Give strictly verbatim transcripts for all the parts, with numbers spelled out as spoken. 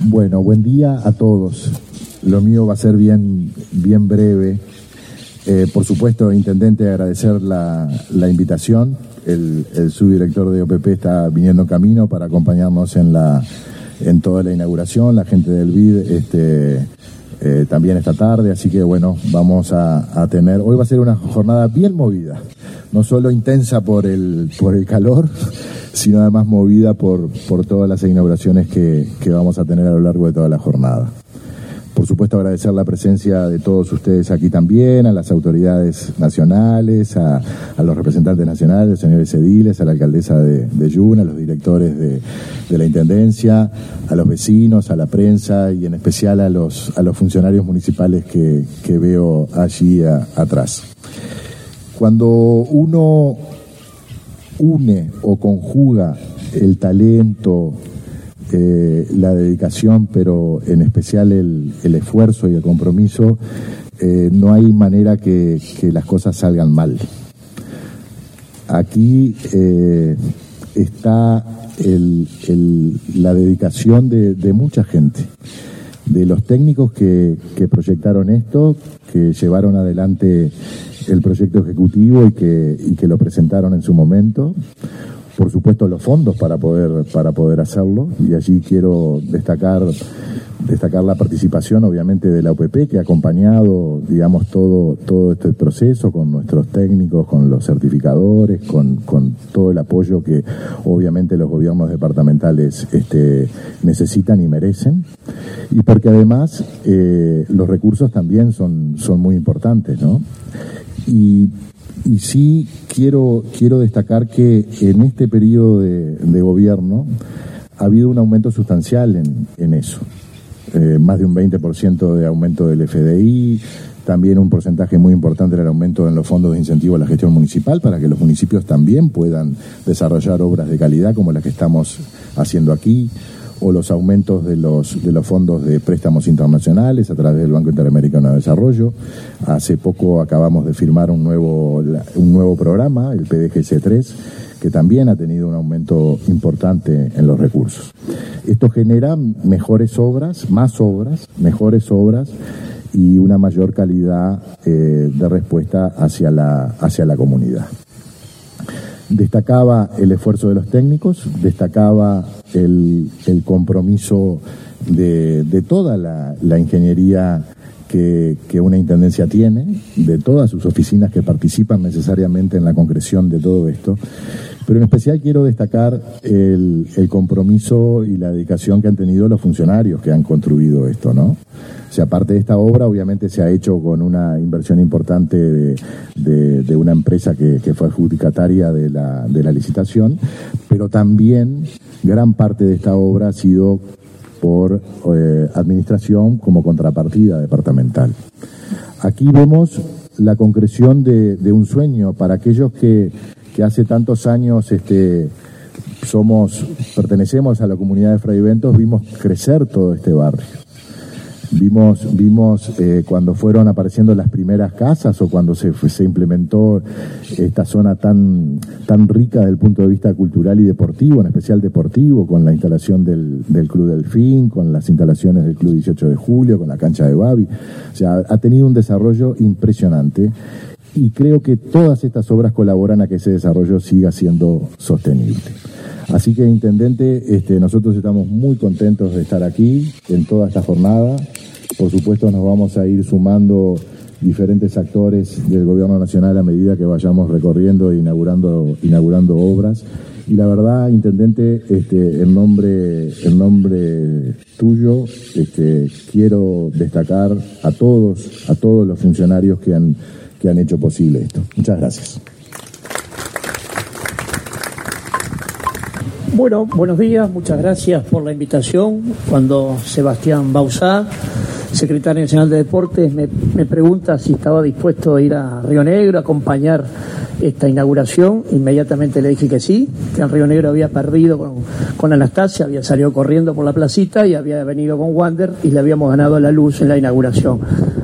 Bueno, buen día a todos. Lo mío va a ser bien, bien breve. Eh, por supuesto, Intendente, agradecer la, la invitación. El, el subdirector de O P P está viniendo en camino para acompañarnos en la en toda la inauguración. La gente del B I D este, eh, también esta tarde, así que bueno, vamos a, a tener... Hoy va a ser una jornada bien movida, no solo intensa por el, por el calor, sino además movida por, por todas las inauguraciones que, que vamos a tener a lo largo de toda la jornada. Por supuesto, agradecer la presencia de todos ustedes aquí también, a las autoridades nacionales, a, a los representantes nacionales, los señores ediles, a la alcaldesa de, de Yuna, a los directores de, de la Intendencia, a los vecinos, a la prensa y en especial a los, a los funcionarios municipales que, que veo allí a, atrás. Cuando uno une o conjuga el talento, Eh, la dedicación, pero en especial el, el esfuerzo y el compromiso, eh, no hay manera que, que las cosas salgan mal. Aquí eh, está el, el, la dedicación de, de mucha gente, de los técnicos que, que proyectaron esto, que llevaron adelante el proyecto ejecutivo y que, y que lo presentaron en su momento. Por supuesto, los fondos para poder para poder hacerlo, y allí quiero destacar destacar la participación, obviamente, de la O P P, que ha acompañado, digamos, todo todo este proceso con nuestros técnicos, con los certificadores, con, con todo el apoyo que, obviamente, los gobiernos departamentales este, necesitan y merecen, y porque además eh, los recursos también son, son muy importantes, ¿no? Y Y sí quiero, quiero destacar que en este periodo de, de gobierno ha habido un aumento sustancial en, en eso. Eh, más de un veinte por ciento de aumento del F D I, también un porcentaje muy importante del aumento en los fondos de incentivo a la gestión municipal para que los municipios también puedan desarrollar obras de calidad como las que estamos haciendo aquí, o los aumentos de los de los fondos de préstamos internacionales a través del Banco Interamericano de Desarrollo. Hace poco acabamos de firmar un nuevo un nuevo programa, el P D G C tres, que también ha tenido un aumento importante en los recursos. Esto genera mejores obras, más obras, mejores obras y una mayor calidad eh, de respuesta hacia la hacia la comunidad. Destacaba el esfuerzo de los técnicos, destacaba el, el compromiso de, de toda la, la ingeniería que, que una intendencia tiene, de todas sus oficinas que participan necesariamente en la concreción de todo esto. Pero en especial quiero destacar el, el compromiso y la dedicación que han tenido los funcionarios que han construido esto, ¿no? O sea, aparte de esta obra, obviamente se ha hecho con una inversión importante de, de, de una empresa que, que fue adjudicataria de la, de la licitación, pero también gran parte de esta obra ha sido por eh, administración como contrapartida departamental. Aquí vemos la concreción de, de un sueño para aquellos que, que hace tantos años este, somos, pertenecemos a la comunidad de Fraiventos, vimos crecer todo este barrio. Vimos, vimos eh, cuando fueron apareciendo las primeras casas o cuando se, se implementó esta zona tan, tan rica desde el punto de vista cultural y deportivo, en especial deportivo, con la instalación del, del Club Delfín, con las instalaciones del Club dieciocho de julio, con la cancha de Babi. O sea, ha tenido un desarrollo impresionante y creo que todas estas obras colaboran a que ese desarrollo siga siendo sostenible. Así que, Intendente, este, nosotros estamos muy contentos de estar aquí en toda esta jornada. Por supuesto, nos vamos a ir sumando diferentes actores del Gobierno Nacional a medida que vayamos recorriendo e inaugurando, inaugurando obras. Y la verdad, Intendente, este, en nombre, en nombre tuyo, este, quiero destacar a todos, a todos los funcionarios que han, que han hecho posible esto. Muchas gracias. Bueno, buenos días, muchas gracias por la invitación. Cuando Sebastián Bauzá, secretario nacional de Deportes, me, me pregunta si estaba dispuesto a ir a Río Negro a acompañar esta inauguración, inmediatamente le dije que sí, que en Río Negro había perdido con, con Anastasia, había salido corriendo por la placita y había venido con Wander y le habíamos ganado la luz en la inauguración.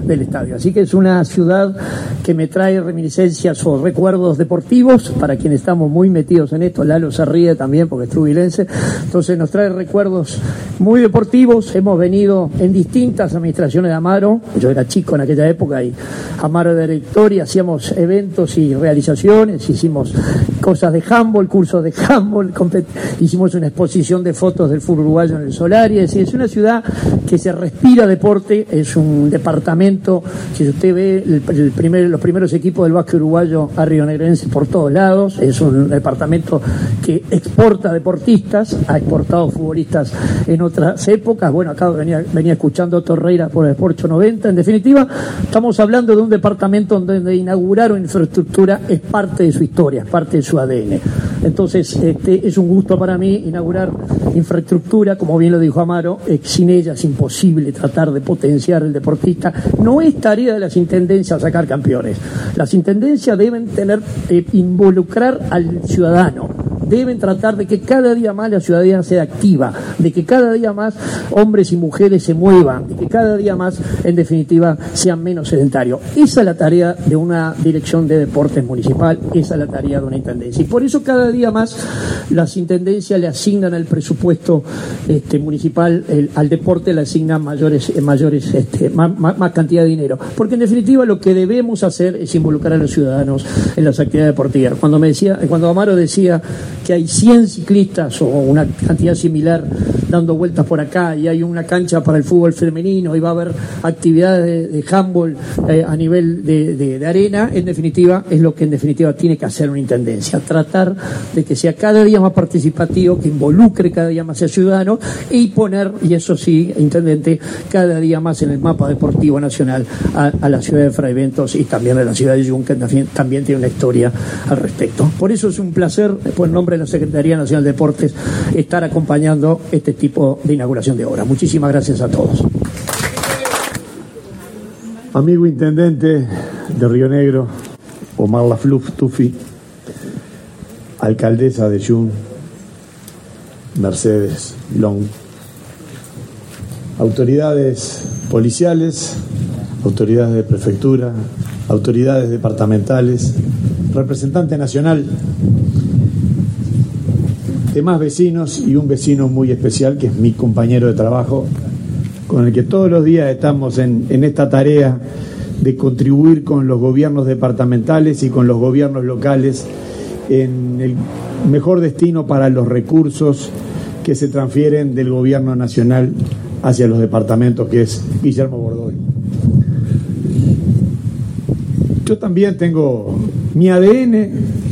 del estadio. Así que es una ciudad que me trae reminiscencias o recuerdos deportivos, para quienes estamos muy metidos en esto. Lalo se ríe también porque es trubilense, entonces nos trae recuerdos muy deportivos. Hemos venido en distintas administraciones de Amaro, yo era chico en aquella época y Amaro de director, y hacíamos eventos y realizaciones, hicimos cosas de handball, cursos de handball, hicimos una exposición de fotos del fútbol uruguayo en el Solari. Es decir, es una ciudad que se respira deporte, es un departamento, si usted ve el, el primer, los primeros equipos del básquet uruguayo a rionegrense por todos lados, es un departamento que exporta deportistas, ha exportado futbolistas en otras épocas. Bueno, acá venía, venía escuchando a Torreira por el Sport noventa. En definitiva, estamos hablando de un departamento donde inaugurar una infraestructura es parte de su historia, es parte de su A D N. Entonces, este, es un gusto para mí inaugurar infraestructura, como bien lo dijo Amaro, eh, sin ella es imposible tratar de potenciar el deportista. No es tarea de las intendencias sacar campeones. Las intendencias deben tener, eh, involucrar al ciudadano. Deben tratar de que cada día más la ciudadanía sea activa, de que cada día más hombres y mujeres se muevan, de que cada día más, en definitiva, sean menos sedentarios. Esa es la tarea de una dirección de deportes municipal, esa es la tarea de una intendencia. Y por eso cada día más las intendencias le asignan al presupuesto este, municipal, el, al deporte le asignan mayores, mayores este, más, más, más cantidad de dinero. Porque en definitiva lo que debemos hacer es involucrar a los ciudadanos en las actividades deportivas. Cuando me decía, cuando Amaro decía que hay cien ciclistas o una cantidad similar dando vueltas por acá, y hay una cancha para el fútbol femenino, y va a haber actividades de, de handball eh, a nivel de, de, de arena, en definitiva es lo que en definitiva tiene que hacer una intendencia, tratar de que sea cada día más participativo, que involucre cada día más a ciudadanos, y poner, y eso sí, intendente, cada día más en el mapa deportivo nacional a, a la ciudad de Fray Ventos, y también a la ciudad de Yunque, también, también tiene una historia al respecto. Por eso es un placer, por el nombre de la Secretaría Nacional de Deportes, estar acompañando este tipo de inauguración de obra. Muchísimas gracias a todos. Amigo intendente de Río Negro, Omar Lafluf Tufi, alcaldesa de Yun, Mercedes Long, autoridades policiales, autoridades de prefectura, autoridades departamentales, representante nacional, demás vecinos y un vecino muy especial que es mi compañero de trabajo, con el que todos los días estamos en, en esta tarea de contribuir con los gobiernos departamentales y con los gobiernos locales en el mejor destino para los recursos que se transfieren del gobierno nacional hacia los departamentos, que es Guillermo Bordoli. Yo también tengo mi A D N,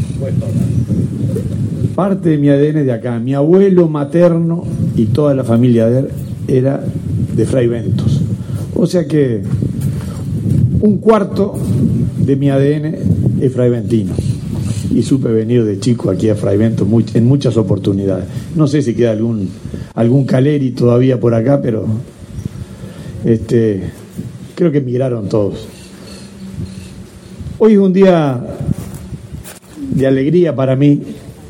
parte de mi A D N de acá. Mi abuelo materno y toda la familia de él era de Fray Ventos. O sea que un cuarto de mi A D N es fraiventino. Y supe venir de chico aquí a Fray Ventos en muchas oportunidades. No sé si queda algún algún Caleri todavía por acá, pero este creo que emigraron todos. Hoy es un día de alegría para mí.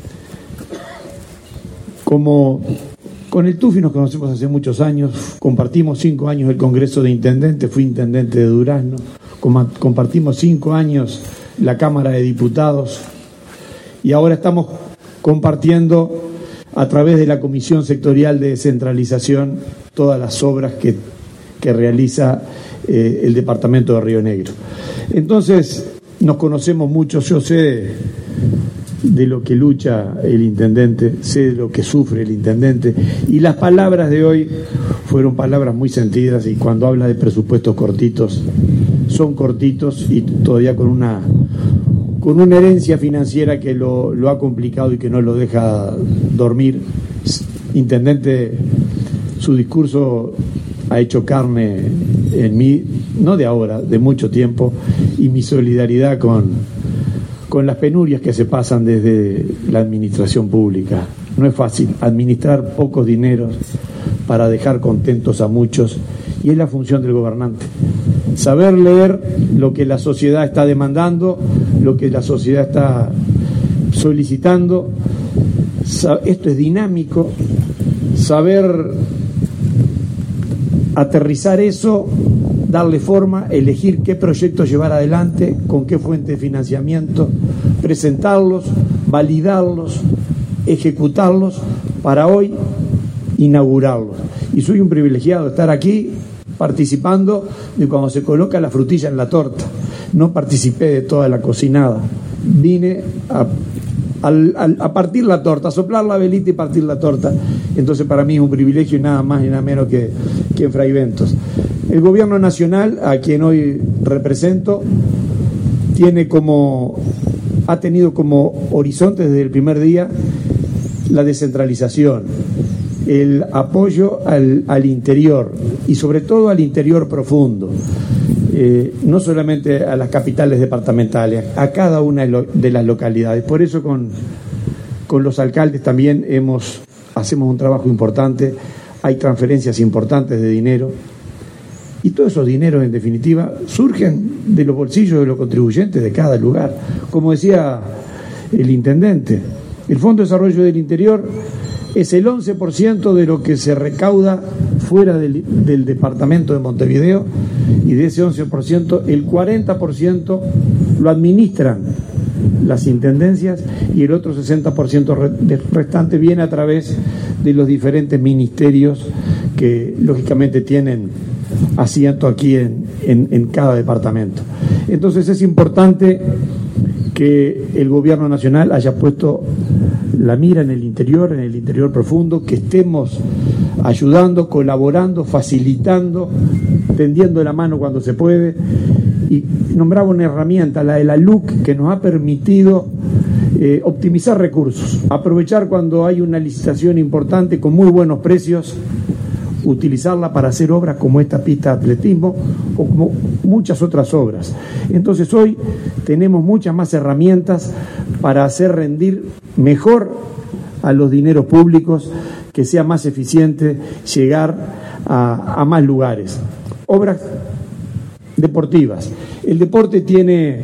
Como con el Tufi nos conocemos hace muchos años, compartimos cinco años el Congreso de Intendentes, fui intendente de Durazno, compartimos cinco años la Cámara de Diputados, y ahora estamos compartiendo a través de la Comisión Sectorial de Descentralización todas las obras que, que realiza eh, el Departamento de Río Negro. Entonces, nos conocemos mucho, yo sé de, de lo que lucha el intendente, sé de lo que sufre el intendente, y las palabras de hoy fueron palabras muy sentidas, y cuando habla de presupuestos cortitos, son cortitos y todavía con una con una herencia financiera que lo, lo ha complicado y que no lo deja dormir. Intendente, su discurso ha hecho carne en mí, no de ahora, de mucho tiempo, y mi solidaridad con, con las penurias que se pasan desde la administración pública. No es fácil administrar pocos dineros para dejar contentos a muchos, y es la función del gobernante. Saber leer lo que la sociedad está demandando, lo que la sociedad está solicitando. Esto es dinámico. Saber aterrizar eso darle forma, elegir qué proyectos llevar adelante, con qué fuente de financiamiento, presentarlos, validarlos, ejecutarlos para hoy inaugurarlos. Y soy un privilegiado de estar aquí participando de cuando se coloca la frutilla en la torta. No participé de toda la cocinada, vine a, a, a partir la torta, a soplar la velita y partir la torta. Entonces para mí es un privilegio y nada más y nada menos que, que en Fraiventos. El gobierno nacional, a quien hoy represento, tiene como, ha tenido como horizonte desde el primer día la descentralización, el apoyo al, al interior y sobre todo al interior profundo, eh, no solamente a las capitales departamentales, a cada una de las localidades. Por eso con, con los alcaldes también hemos, hacemos un trabajo importante, hay transferencias importantes de dinero y todos esos dineros en definitiva surgen de los bolsillos de los contribuyentes de cada lugar. Como decía el intendente, el Fondo de Desarrollo del Interior es el once por ciento de lo que se recauda fuera del, del departamento de Montevideo, y de ese once por ciento el cuarenta por ciento lo administran las intendencias y el otro sesenta por ciento restante viene a través de los diferentes ministerios que lógicamente tienen asiento aquí en, en, en cada departamento. Entonces es importante que el gobierno nacional haya puesto la mira en el interior, en el interior profundo, que estemos ayudando, colaborando, facilitando, tendiendo la mano cuando se puede. Y nombraba una herramienta, la de la L U C, que nos ha permitido eh, optimizar recursos, aprovechar cuando hay una licitación importante con muy buenos precios, utilizarla para hacer obras como esta pista de atletismo o como muchas otras obras. Entonces hoy tenemos muchas más herramientas para hacer rendir mejor a los dineros públicos, que sea más eficiente llegar a, a más lugares. Obras deportivas. El deporte tiene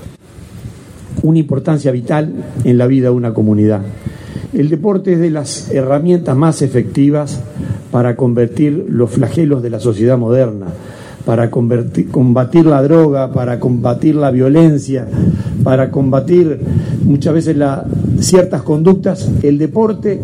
una importancia vital en la vida de una comunidad. El deporte es de las herramientas más efectivas para convertir los flagelos de la sociedad moderna, para convertir, combatir la droga, para combatir la violencia, para combatir muchas veces la, ciertas conductas. El deporte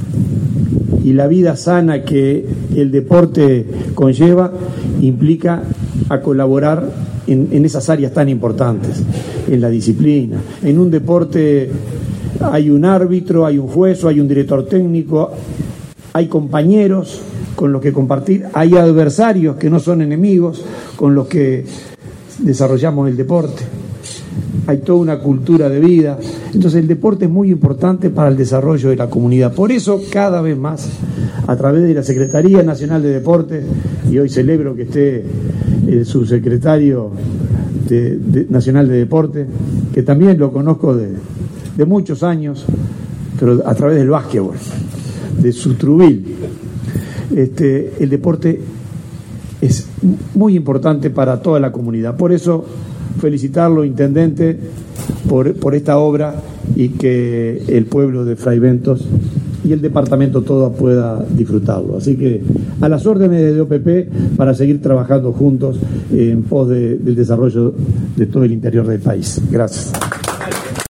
y la vida sana que el deporte conlleva implica a colaborar en, en esas áreas tan importantes, en la disciplina. En un deporte hay un árbitro, hay un juez, hay un director técnico, hay compañeros con los que compartir, hay adversarios que no son enemigos con los que desarrollamos el deporte, hay toda una cultura de vida. Entonces el deporte es muy importante para el desarrollo de la comunidad. Por eso cada vez más, a través de la Secretaría Nacional de Deportes, y hoy celebro que esté el subsecretario de, de, Nacional de Deportes, que también lo conozco de, de muchos años, pero a través del básquetbol, de Sutrubil. Este, el deporte es muy importante para toda la comunidad. Por eso felicitarlo, intendente, por, por esta obra, y que el pueblo de Fraiventos y el departamento todo pueda disfrutarlo. Así que a las órdenes de O P P para seguir trabajando juntos en pos de, del desarrollo de todo el interior del país. Gracias.